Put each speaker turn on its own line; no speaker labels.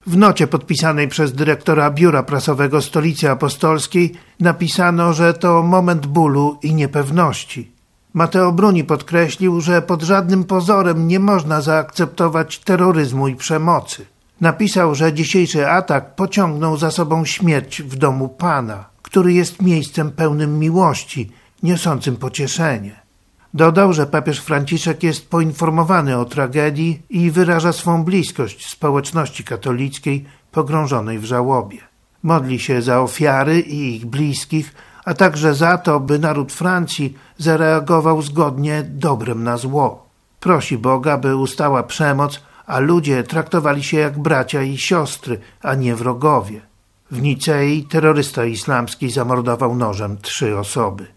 W nocie podpisanej przez dyrektora Biura Prasowego Stolicy Apostolskiej napisano, że to moment bólu i niepewności. Matteo Bruni podkreślił, że pod żadnym pozorem nie można zaakceptować terroryzmu i przemocy. Napisał, że dzisiejszy atak pociągnął za sobą śmierć w domu Pana, który jest miejscem pełnym miłości, niosącym pocieszenie. Dodał, że papież Franciszek jest poinformowany o tragedii i wyraża swą bliskość społeczności katolickiej pogrążonej w żałobie. Modli się za ofiary i ich bliskich, a także za to, by naród Francji zareagował zgodnie dobrem na zło. Prosi Boga, by ustała przemoc, a ludzie traktowali się jak bracia i siostry, a nie wrogowie. W Nicei terrorysta islamski zamordował nożem 3 osoby.